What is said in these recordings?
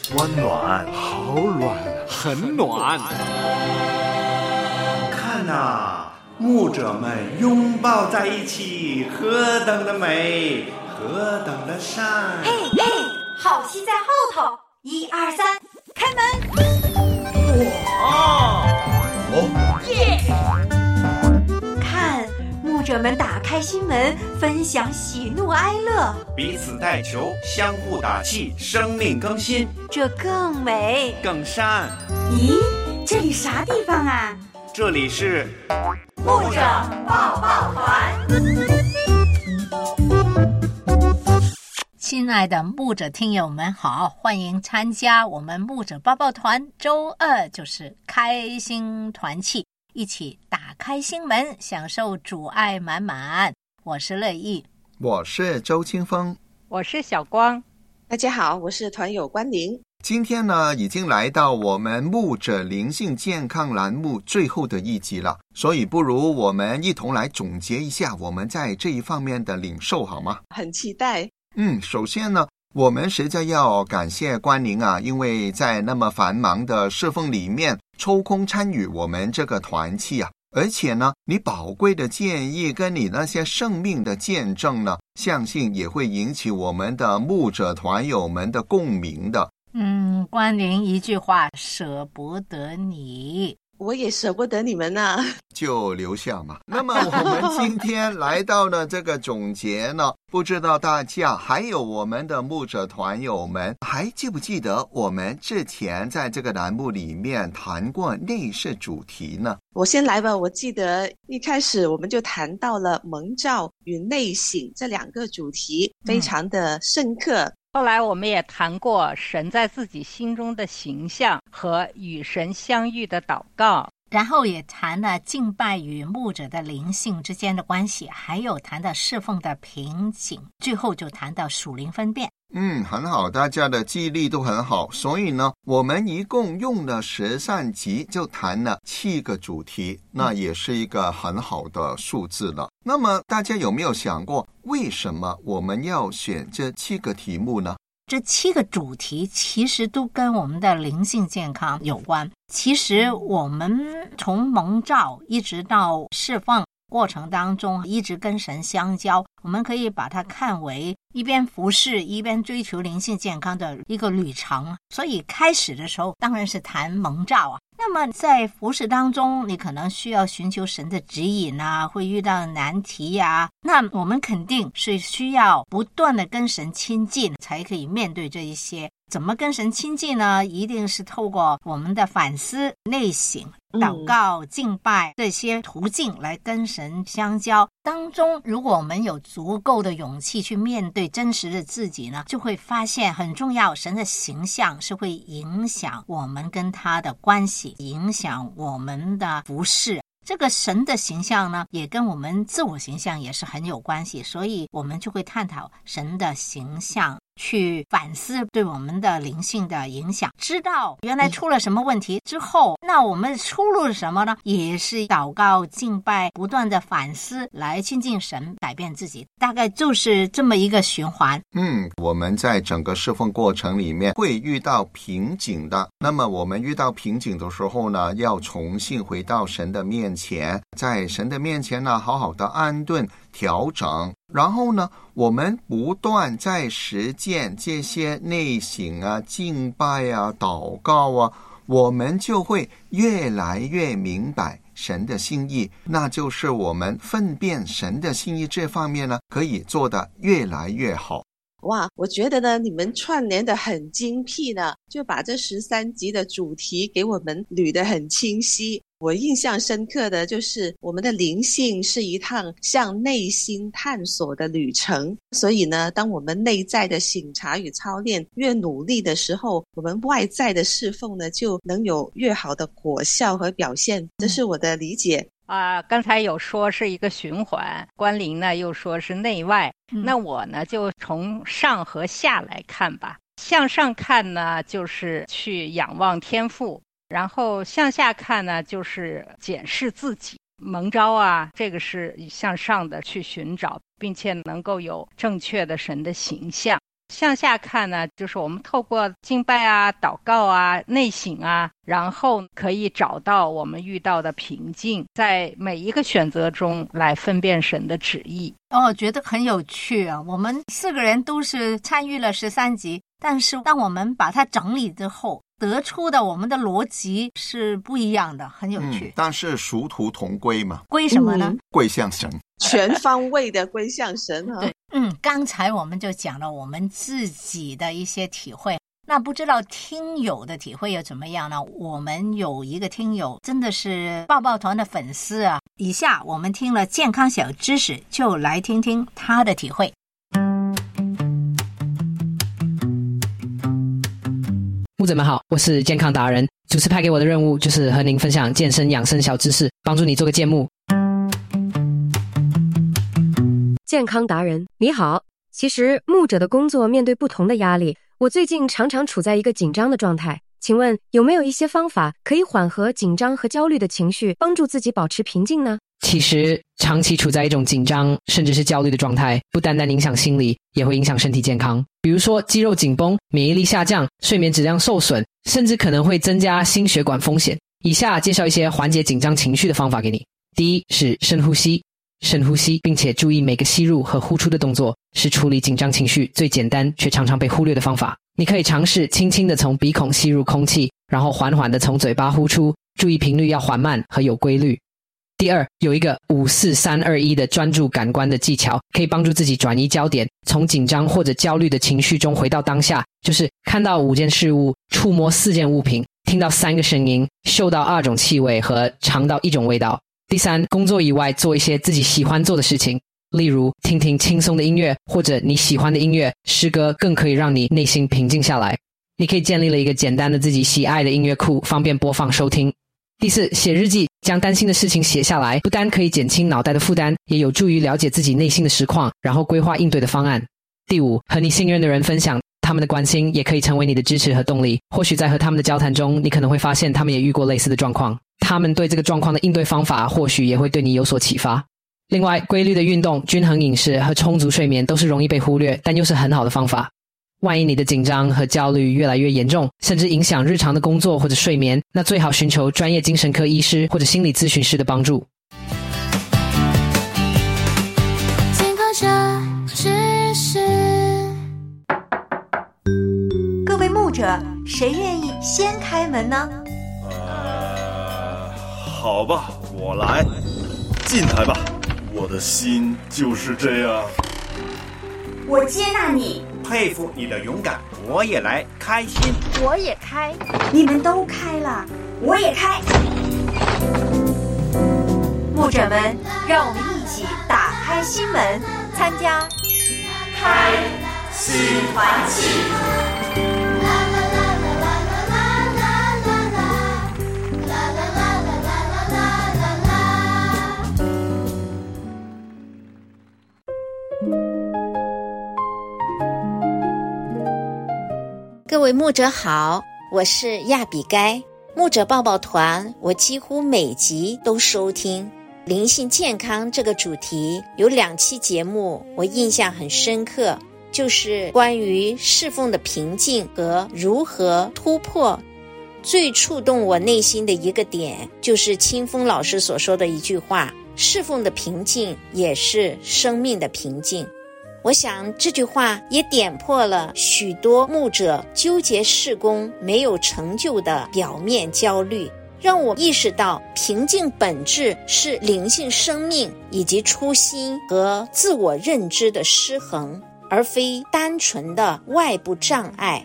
温暖， 好暖啊，很暖。 看啊，牧者们拥抱在一起，何等的美，何等的善！ 嘿嘿，好戏在后头，1、2、3，开门！ 哇！ 哦，耶！看，牧者们打开心门，分享喜怒哀乐， 彼此代求，相互打气，生命更新， 这更美更善。 咦，这里啥地方啊？ 这里是牧者抱抱团。 亲爱的牧者听友们好，欢迎参加我们牧者抱抱团，周二就是开心团契，一起打开心门，享受主爱满满。我是乐意， 我是周清风， 我是小光。 大家好，我是团友关宁。 今天呢，已经来到我们牧者灵性健康栏目最后的一集了，所以不如我们一同来总结一下我们在这一方面的领受好吗？ 很期待。 首先呢，我们实在要感谢关宁啊，因为在那么繁忙的侍奉里面抽空参与我们这个团契啊，而且呢，你宝贵的建议跟你那些生命的见证呢，相信也会引起我们的牧者团友们的共鸣的。 关宁一句话，舍不得你， 我也舍不得你们啊， 就留下嘛。那么我们今天来到了这个总结呢，不知道大家还有我们的牧者团友们还记不记得我们之前在这个栏目里面谈过内饰主题呢？ 我先来吧。我记得一开始我们就谈到了蒙召与内省这两个主题，非常的深刻。 后来我们也谈过神在自己心中的形象和与神相遇的祷告， 然后也谈了敬拜与牧者的灵性之间的关系，还有谈到侍奉的瓶颈，最后就谈到属灵分辨。 很好，大家的记忆力都很好，所以呢，我们一共用了13集就谈了7个主题，那也是一个很好的数字了。那么大家有没有想过，为什么我们要选这7个题目呢？ 这7个主题其实都跟我们的灵性健康有关。其实我们从蒙召一直到释放过程当中，一直跟神相交，我们可以把它看为一边服侍一边追求灵性健康的一个旅程。所以开始的时候当然是谈蒙召啊，那么在服侍当中你可能需要寻求神的指引啊，会遇到难题啊，那我们肯定是需要不断的跟神亲近才可以面对这一些。怎么跟神亲近呢？一定是透过我们的反思、内省、祷告、敬拜这些途径来跟神相交。当中如果我们有足够的勇气去面对真实的自己呢，就会发现很重要，神的形象是会影响我们跟他的关系，影响我们的服事。这个神的形象呢，也跟我们自我形象也是很有关系，所以我们就会探讨神的形象，去反思对我们的灵性的影响，知道原来出了什么问题之后，那我们出路是什么呢？也是祷告、敬拜，不断的反思来亲近神，改变自己，大概就是这么一个循环。 我们在整个侍奉过程里面会遇到瓶颈的，那么我们遇到瓶颈的时候呢，要重新回到神的面前，在神的面前呢，好好的安顿调整，然后呢，我们不断在实践这些内省啊、敬拜啊、祷告啊，我们就会越来越明白神的心意，那就是我们分辨神的心意这方面呢，可以做得越来越好。 哇，我觉得呢，你们串联的很精辟呢，就把这13集的主题给我们捋得很清晰。我印象深刻的就是我们的灵性是一趟向内心探索的旅程，所以呢，当我们内在的省察与操练越努力的时候，我们外在的侍奉呢就能有越好的果效和表现，这是我的理解。 刚才有说是一个循环，关林呢又说是内外，那我呢就从上和下来看吧。向上看呢，就是去仰望天父，然后向下看呢，就是检视自己。蒙召啊，这个是向上的去寻找，并且能够有正确的神的形象。 向下看呢，就是我们透过敬拜啊、祷告啊、内省啊，然后可以找到我们遇到的平静，在每一个选择中来分辨神的旨意。 觉得很有趣啊！我们4个人都是参与了13集，但是当我们把它整理之后，得出的我们的逻辑是不一样的，很有趣。 但是殊途同归嘛。 归什么呢？ 归向神， 全方位的归向神啊。 对，刚才我们就讲了我们自己的一些体会，那不知道听友的体会又怎么样呢？我们有一个听友真的是抱抱团的粉丝啊，以下我们听了健康小知识，就来听听他的体会。 牧者们好，我是健康达人，主持派给我的任务就是和您分享健身养生小知识，帮助你做个健牧。 健康达人你好，其实牧者的工作面对不同的压力，我最近常常处在一个紧张的状态，请问有没有一些方法可以缓和紧张和焦虑的情绪，帮助自己保持平静呢？ 其实长期处在一种紧张甚至是焦虑的状态，不单单影响心理，也会影响身体健康。比如说肌肉紧绷、免疫力下降、睡眠质量受损，甚至可能会增加心血管风险。以下介绍一些缓解紧张情绪的方法给你。第一是深呼吸。深呼吸并且注意每个吸入和呼出的动作，是处理紧张情绪最简单却常常被忽略的方法。你可以尝试轻轻地从鼻孔吸入空气，然后缓缓地从嘴巴呼出，注意频率要缓慢和有规律。第二，有一个54321的专注感官的技巧，可以帮助自己转移焦点，从紧张或者焦虑的情绪中回到当下，就是看到5件事物，触摸4件物品，听到3个声音，嗅到2种气味和尝到1种味道。第三，工作以外做一些自己喜欢做的事情，例如听听轻松的音乐或者你喜欢的音乐，诗歌更可以让你内心平静下来。你可以建立了一个简单的自己喜爱的音乐库，方便播放收听。第四，写日记，将担心的事情写下来，不单可以减轻脑袋的负担，也有助于了解自己内心的实况，然后规划应对的方案。第五，和你信任的人分享他们的关心，也可以成为你的支持和动力。或许在和他们的交谈中，你可能会发现他们也遇过类似的状况，他们对这个状况的应对方法或许也会对你有所启发。另外，规律的运动、均衡饮食和充足睡眠都是容易被忽略，但又是很好的方法。万一你的紧张和焦虑越来越严重，甚至影响日常的工作或者睡眠，那最好寻求专业精神科医师或者心理咨询师的帮助。 健康小知识。 各位牧者，谁愿意先开门呢？ 好吧，我来。进来吧，我的心就是这样。 我接纳你。 佩服你的勇敢，我也来，开心。 我也开。你们都开了，我也开。牧者们，让我们一起打开心门，参加开心团契。 各位牧者好，我是亚比该。牧者抱抱团，我几乎每集都收听。灵性健康这个主题有2期节目我印象很深刻，就是关于侍奉的平静和如何突破。最触动我内心的一个点，就是清风老师所说的一句话，侍奉的平静也是生命的平静。我想这句话也点破了许多牧者纠结事工没有成就的表面焦虑，让我意识到平静本质是灵性生命以及初心和自我认知的失衡，而非单纯的外部障碍。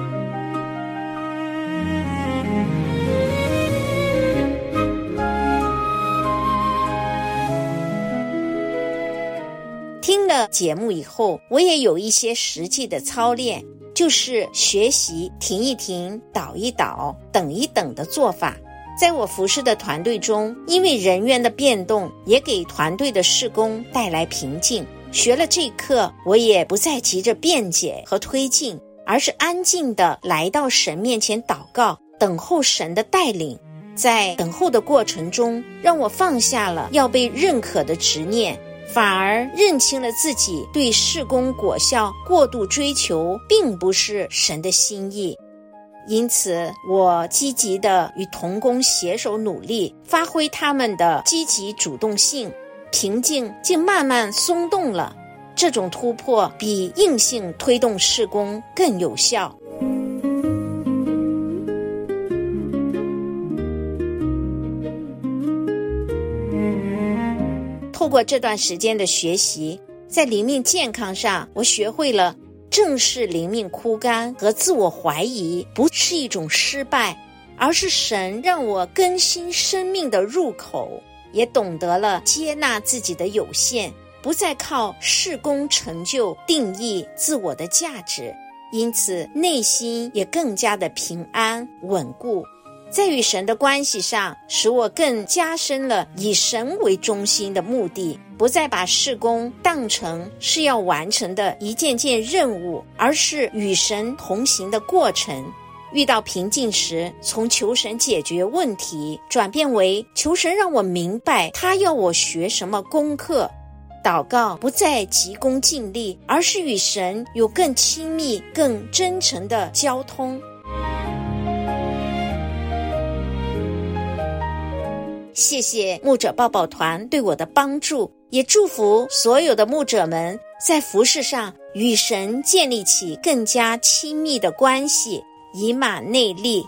听了节目以后，我也有一些实际的操练，就是学习停一停、倒一倒、等一等的做法。在我服侍的团队中，因为人员的变动，也给团队的事工带来平静。学了这课，我也不再急着辩解和推进，而是安静地来到神面前祷告，等候神的带领。在等候的过程中，让我放下了要被认可的执念， 反而认清了自己对事工果效过度追求并不是神的心意。因此我积极地与同工携手努力，发挥他们的积极主动性，瓶颈竟慢慢松动了。这种突破比硬性推动事工更有效。透过这段时间的学习，在灵命健康上，我学会了正视灵命枯干和自我怀疑不是一种失败，而是神让我更新生命的入口，也懂得了接纳自己的有限，不再靠事工成就定义自我的价值，因此内心也更加的平安稳固。在与神的关系上，使我更加深了以神为中心的目的，不再把事工当成是要完成的一件件任务，而是与神同行的过程。遇到瓶颈时，从求神解决问题转变为求神让我明白他要我学什么功课。祷告不再急功近利，而是与神有更亲密更真诚的交通。谢谢牧者抱抱团对我的帮助，也祝福所有的牧者们在服事上与神建立起更加亲密的关系，以马内利。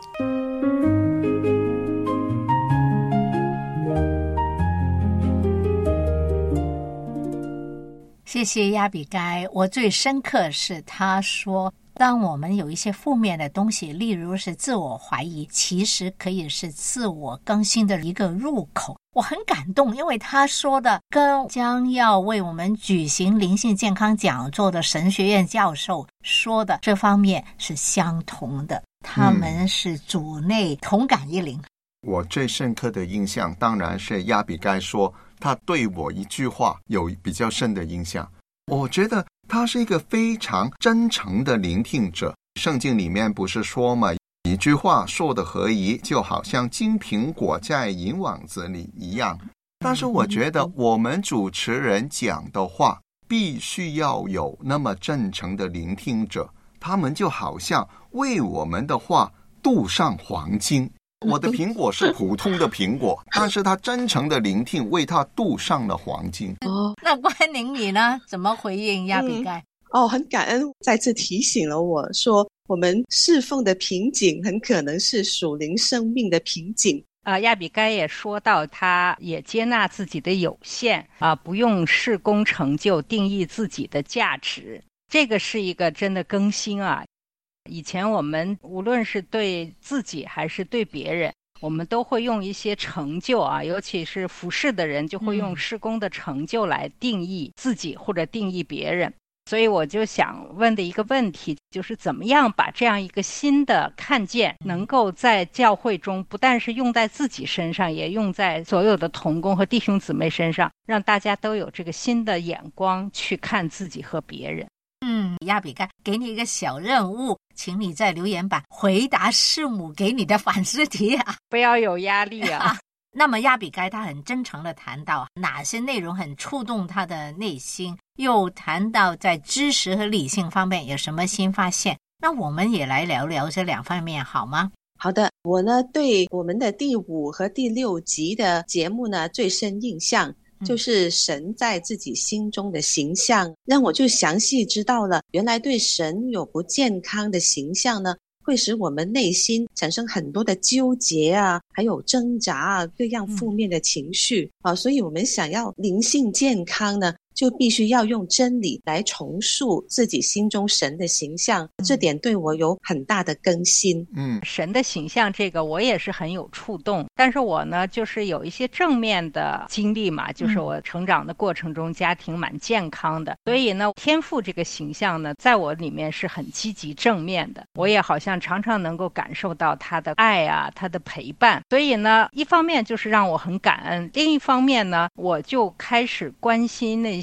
谢谢亚比该，我最深刻是他说，当我们有一些负面的东西，例如是自我怀疑，其实可以是自我更新的一个入口。我很感动，因为他说的跟将要为我们举行灵性健康讲座的神学院教授说的这方面是相同的，他们是主内同感一灵。 我最深刻的印象当然是亚比该说他对我一句话有比较深的印象。我觉得他是一个非常真诚的聆听者。圣经里面不是说吗，一句话说的合宜，就好像金苹果在银网子里一样。但是我觉得我们主持人讲的话必须要有那么真诚的聆听者，他们就好像为我们的话镀上黄金。我的苹果是普通的苹果，但是他真诚的聆听，为他镀上了黄金。 那关宁你呢？怎么回应亚比该？ 很感恩再次提醒了我说，我们侍奉的瓶颈很可能是属灵生命的瓶颈。 亚比该也说到，他也接纳自己的有限不用事工成就定义自己的价值。这个是一个真的更新啊！以前我们无论是对自己还是对别人，我们都会用一些成就尤其是服事的人就会用事工的成就来定义自己或者定义别人。所以我就想问的一个问题，就是怎么样把这样一个新的看见能够在教会中不但是用在自己身上，也用在所有的同工和弟兄姊妹身上，让大家都有这个新的眼光去看自己和别人。 亚比该，给你一个小任务，请你在留言板回答师母给你的反思题不要有压力那么亚比该他很真诚地谈到哪些内容很触动他的内心，又谈到在知识和理性方面有什么新发现。那我们也来聊聊这两方面好吗？ 好的，我呢对我们的第5和第6集的节目呢最深印象就是神在自己心中的形象，让我就详细知道了原来对神有不健康的形象呢，会使我们内心产生很多的纠结还有挣扎各样负面的情绪所以我们想要灵性健康呢，就必须要用真理来重塑自己心中神的形象，这点对我有很大的更新。 神的形象这个我也是很有触动，但是我呢就是有一些正面的经历嘛，就是我成长的过程中家庭蛮健康的，所以呢天父这个形象呢在我里面是很积极正面的，我也好像常常能够感受到他的爱他的陪伴，所以呢一方面就是让我很感恩，另一方面呢我就开始关心那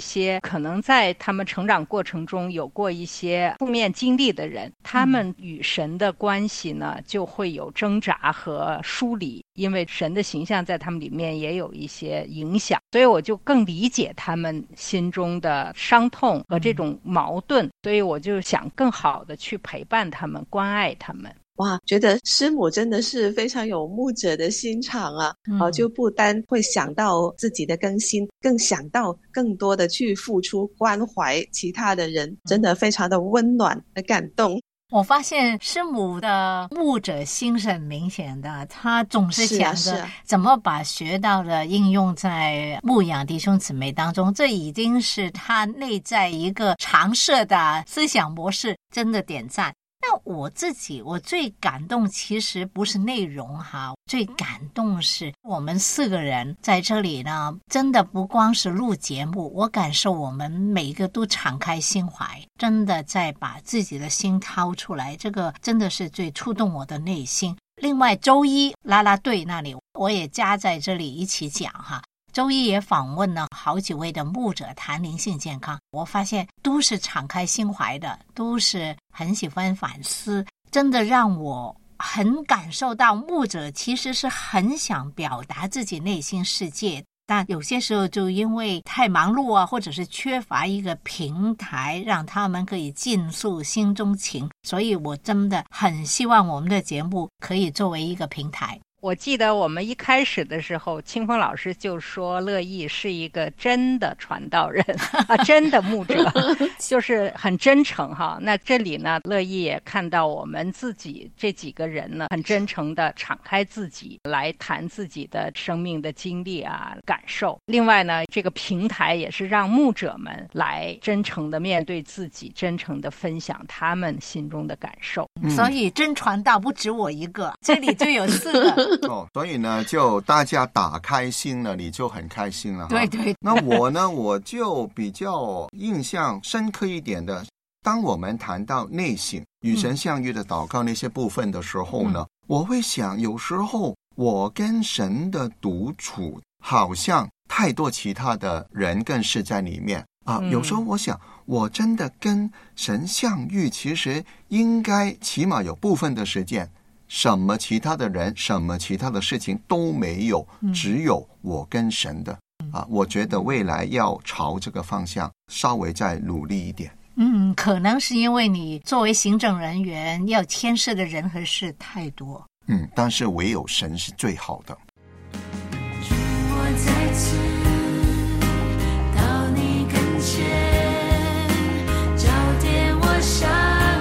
些可能在他们成长过程中有过一些负面经历的人，他们与神的关系呢就会有挣扎和疏离，因为神的形象在他们里面也有一些影响，所以我就更理解他们心中的伤痛和这种矛盾，所以我就想更好的去陪伴他们，关爱他们。 哇，觉得师母真的是非常有牧者的心肠啊！就不单会想到自己的更新，更想到更多的去付出关怀其他的人，真的非常的温暖的感动。 我发现师母的牧者心是很明显的，她总是想着怎么把学到的应用在牧养弟兄姊妹当中，这已经是她内在一个常设的思想模式，真的点赞。那我最感动其实不是内容哈，最感动是我们4个人在这里呢，真的不光是录节目，我感受我们每一个都敞开心怀，真的在把自己的心掏出来，这个真的是最触动我的内心。另外周一啦啦队那里我也加在这里一起讲哈，周一也访问了好几位的牧者谈灵性健康，我发现都是敞开心怀的，都是很喜欢反思，真的让我很感受到牧者其实是很想表达自己内心世界，但有些时候就因为太忙碌啊，或者是缺乏一个平台让他们可以尽诉心中情，所以我真的很希望我们的节目可以作为一个平台。 我记得我们一开始的时候，清风老师就说乐意是一个真的传道人啊，真的牧者，就是很真诚哈。那这里呢，乐意也看到我们自己这几个人呢，很真诚的敞开自己来谈自己的生命的经历啊、感受。另外呢，这个平台也是让牧者们来真诚的面对自己，真诚的分享他们心中的感受。 所以真传道不止我一个，这里就有4个。 所以呢，就大家打开心了，你就很开心了。 对对。 那我呢，我就比较印象深刻一点的，当我们谈到内省、与神相遇的祷告那些部分的时候呢，我会想，有时候我跟神的独处，好像太多其他的人更是在里面啊。有时候我想，我真的跟神相遇，其实应该起码有部分的时间。什么其他的人，什么其他的事情都没有，只有我跟神的啊！我觉得未来要朝这个方向稍微再努力一点。 可能是因为你作为行政人员要牵涉的人和事太多。 但是唯有神是最好的。 我再次到你跟前，焦点我想。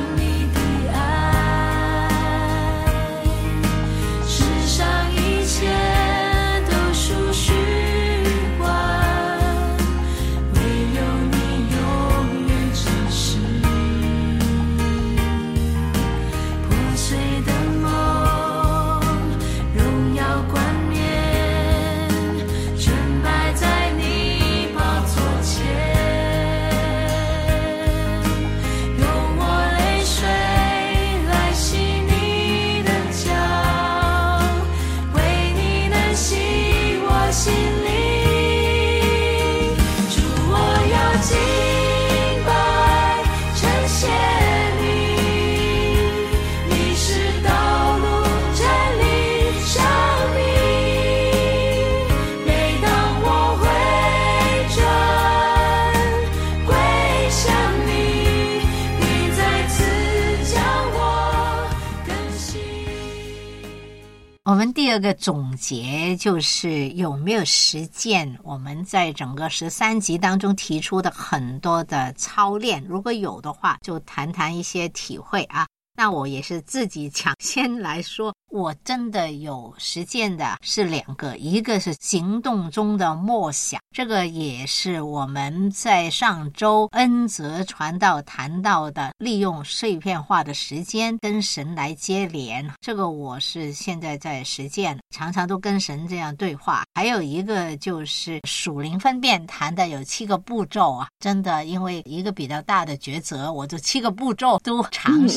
我们第二个总结就是有没有实践我们在整个13集当中提出的很多的操练，如果有的话就谈谈一些体会啊。那我也是自己抢先来说，我真的有实践的是2个，一个是行动中的默想，这个也是我们在上周恩泽传道谈到的，利用碎片化的时间跟神来接连，这个我是现在在实践，常常都跟神这样对话。还有一个就是属灵分辨，谈的有7个步骤啊，真的因为一个比较大的抉择，我就7个步骤都尝试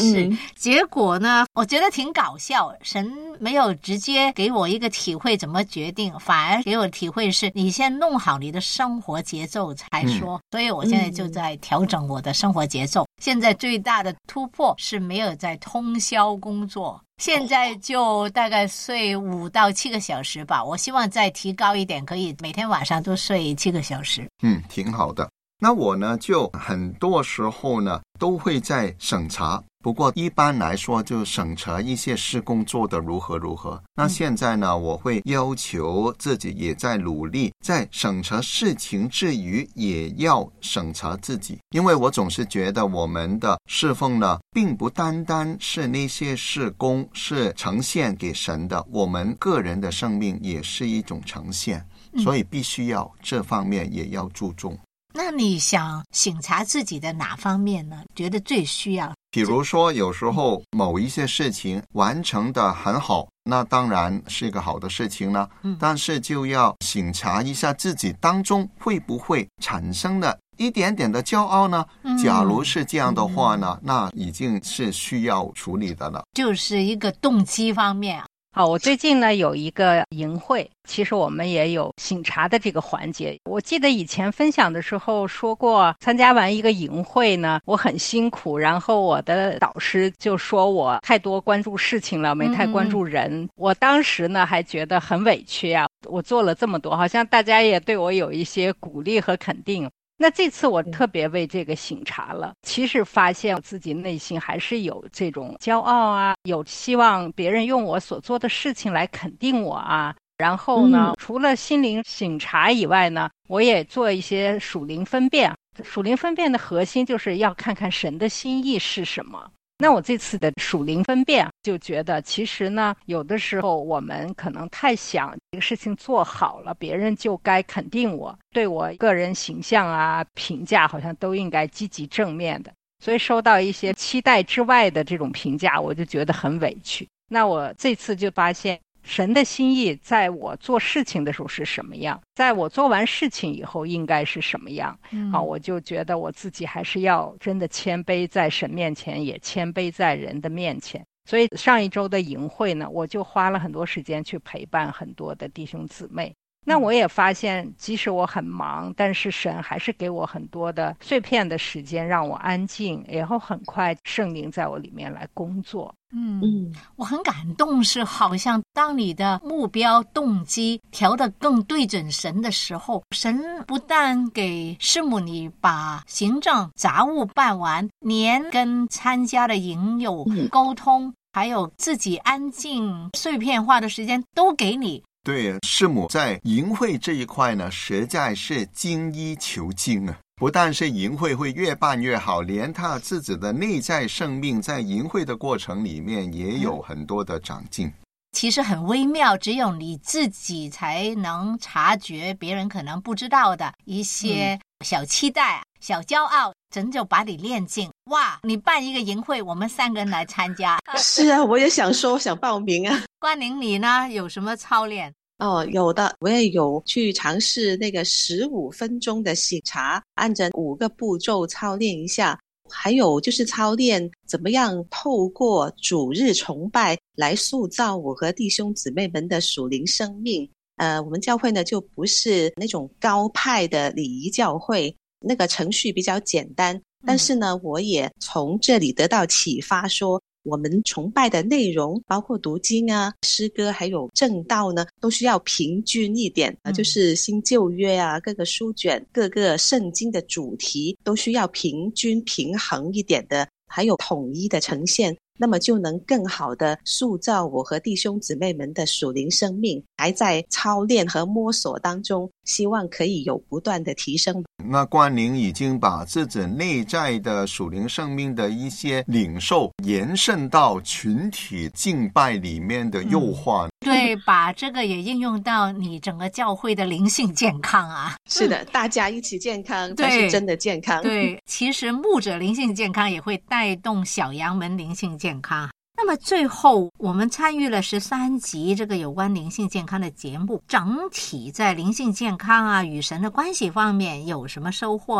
结果呢，我觉得挺搞笑，神没有直接给我一个体会怎么决定，反而给我体会是你先弄好你的生活节奏才说。所以我现在就在调整我的生活节奏。现在最大的突破是没有在通宵工作，现在就大概睡5到7个小时吧，我希望再提高一点，可以每天晚上都睡7个小时。 挺好的。那我呢，就很多时候呢都会在审查，不过一般来说就审查一些事工做得如何。那现在呢，我会要求自己也在努力，在审查事情之余也要审查自己，因为我总是觉得我们的侍奉呢并不单单是那些事工是呈现给神的，我们个人的生命也是一种呈现，所以必须要这方面也要注重。 那你想省察自己的哪方面呢？觉得最需要？ 比如说有时候某一些事情完成的很好，那当然是一个好的事情了，但是就要省察一下自己当中会不会产生了一点点的骄傲呢？假如是这样的话呢，那已经是需要处理的了。 就是一个动机方面。 好，我最近呢有一个营会，其实我们也有省察的这个环节。我记得以前分享的时候说过，参加完一个营会呢，我很辛苦，然后我的导师就说我太多关注事情了，没太关注人。我当时呢还觉得很委屈啊，我做了这么多，好像大家也对我有一些鼓励和肯定。那这次我特别为这个省察了，其实发现我自己内心还是有这种骄傲啊，有希望别人用我所做的事情来肯定我啊。然后呢，除了心灵省察以外呢，我也做一些属灵分辨。属灵分辨的核心就是要看看神的心意是什么。那我这次的属灵分辨就觉得，其实呢，有的时候我们可能太想这个事情做好了，别人就该肯定我，对我个人形象啊、评价好像都应该积极正面的。所以收到一些期待之外的这种评价，我就觉得很委屈。那我这次就发现，神的心意在我做事情的时候是什么样，在我做完事情以后应该是什么样。我就觉得我自己还是要真的谦卑在神面前，也谦卑在人的面前。所以上一周的营会呢，我就花了很多时间去陪伴很多的弟兄姊妹。那我也发现，即使我很忙，但是神还是给我很多的碎片的时间让我安静，然后很快圣灵在我里面来工作。 我很感动，是好像当你的目标动机调得更对准神的时候，神不但给师母你把行政杂务办完，连跟参加的营友沟通，还有自己安静碎片化的时间都给你。 对，师母在营会这一块呢，实在是精益求精啊！不但是营会会越办越好，连他自己的内在生命在营会的过程里面也有很多的长进。 其实很微妙，只有你自己才能察觉别人可能不知道的一些小期待、小骄傲，真就把你练进。哇，你办一个营会，我们3个人来参加。 是啊，我也想说，想报名啊。 关宁，你呢有什么操练？ 有的，我也有去尝试那个15分钟的省察，按着5个步骤操练一下。还有就是操练怎么样透过主日崇拜来塑造我和弟兄姊妹们的属灵生命。我们教会呢就不是那种高派的礼仪教会，那个程序比较简单，但是呢我也从这里得到启发，说我们崇拜的内容包括读经啊、诗歌还有正道呢，都需要平均一点，就是新旧约啊，各个书卷、各个圣经的主题都需要平均平衡一点的，还有统一的呈现，那么就能更好的塑造我和弟兄姊妹们的属灵生命，还在操练和摸索当中，希望可以有不断的提升。 那关宁已经把自己内在的属灵生命的一些领受延伸到群体敬拜里面的诱惑。 对，把这个也应用到你整个教会的灵性健康啊。 是的，大家一起健康才是真的健康。 对，其实牧者灵性健康也会带动小羊们灵性健康。那么最后我们参与了13集这个有关灵性健康的节目，整体在灵性健康啊与神的关系方面有什么收获呢？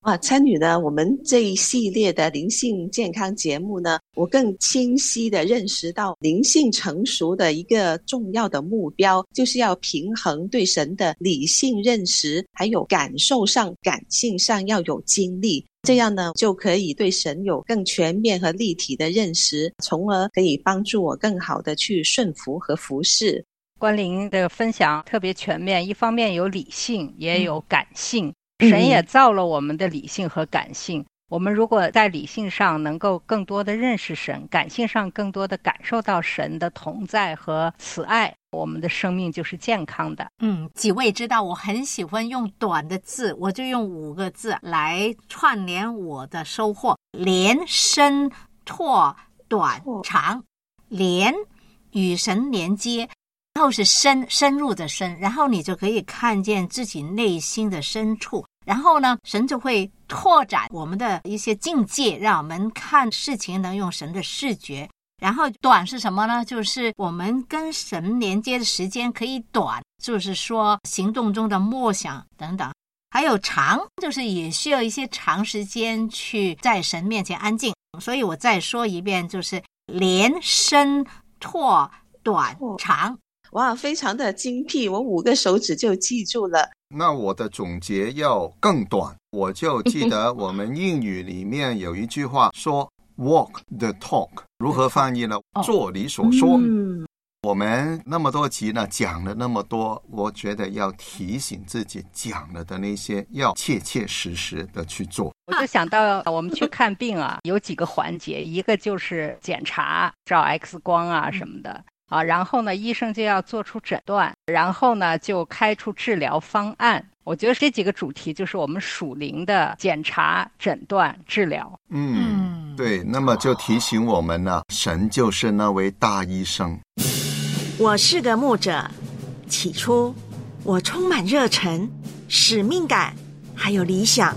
参与了我们这一系列的灵性健康节目呢，我更清晰地认识到灵性成熟的一个重要的目标，就是要平衡对神的理性认识，还有感受上、感性上要有经历，这样呢就可以对神有更全面和立体的认识，从而可以帮助我更好地去顺服和服侍。 关灵的分享特别全面，一方面有理性也有感性，神也造了我们的理性和感性，我们如果在理性上能够更多的认识神，感性上更多的感受到神的同在和慈爱，我们的生命就是健康的。 几位知道我很喜欢用短的字，我就用5个字来串联我的收获：连、深、拓、短、长。连，与神连接，然后是深入的深，然后你就可以看见自己内心的深处，然后呢，神就会拓展我们的一些境界，让我们看事情能用神的视觉。然后短是什么呢？就是我们跟神连接的时间可以短，就是说行动中的默想等等。还有长，就是也需要一些长时间去在神面前安静。所以我再说一遍，就是连、深、拓、短、长。 哇，非常的精辟，我5个手指就记住了。 那我的总结要更短，我就记得我们英语里面有一句话说walk the talk， 如何翻译呢？做你所说。我们那么多集呢，讲了那么多，我觉得要提醒自己讲了的那些要切切实实的去做。 我就想到我们去看病啊，有几个环节，一个就是检查，照 X 光啊什么的啊，然后呢，医生就要做出诊断，然后呢就开出治疗方案。我觉得这几个主题就是我们属灵的检查、诊断、治疗。 对，那么就提醒我们呢，神就是那位大医生。 我是个牧者，起初我充满热忱、使命感，还有理想。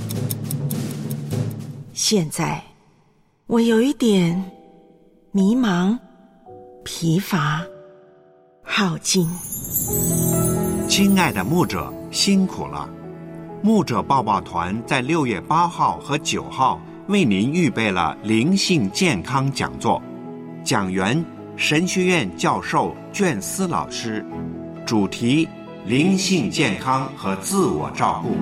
现在我有一点迷茫、疲乏、耗尽。 亲爱的牧者，辛苦了！牧者抱抱团在6月8号和9号为您预备了灵性健康讲座，讲员神学院教授卷思老师，主题灵性健康和自我照顾。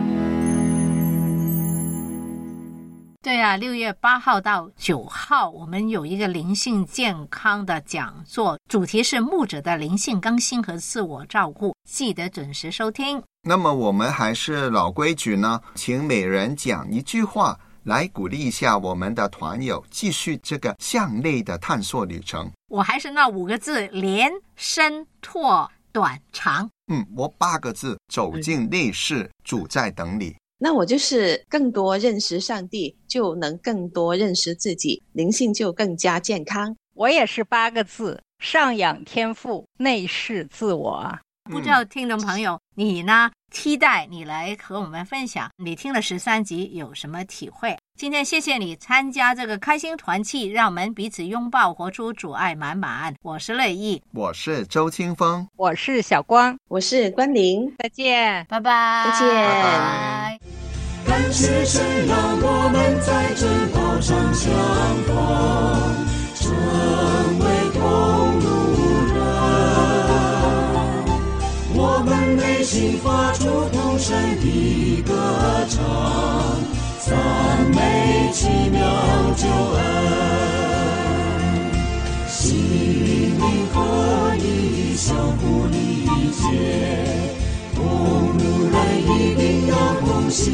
对啊，6月8号到9号我们有一个灵性健康的讲座，主题是牧者的灵性更新和自我照顾，记得准时收听。 那么我们还是老规矩呢，请每人讲一句话来鼓励一下我们的团友继续这个向内的探索旅程。 我还是那5个字：连、深、拓、短、长。 我8个字：走进内室，主在等你。 那我就是更多认识上帝，就能更多认识自己，灵性就更加健康。 我也是8个字：上养天赋，内视自我。 不知道听众朋友你呢，期待你来和我们分享你听了13集有什么体会。今天谢谢你参加这个开心团契，让我们彼此拥抱，活出主爱满满。我是乐意， 我是周清风， 我是小光， 我是关灵。 再见， 拜拜， 再见， 拜拜。 感谢神让我们在真道上相逢，成为同路人。我们内心发出同声的歌唱，赞美奇妙救恩。心灵合一，相互理解，同路人一定要同行，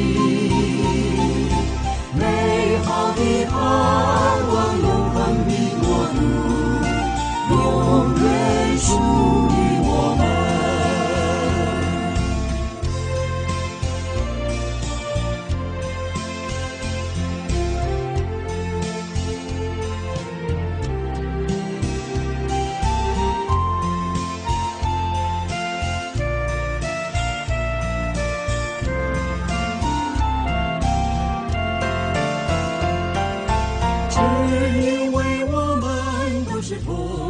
美好的盼望，永恒的国度，永远属于我们。只因为我们都是同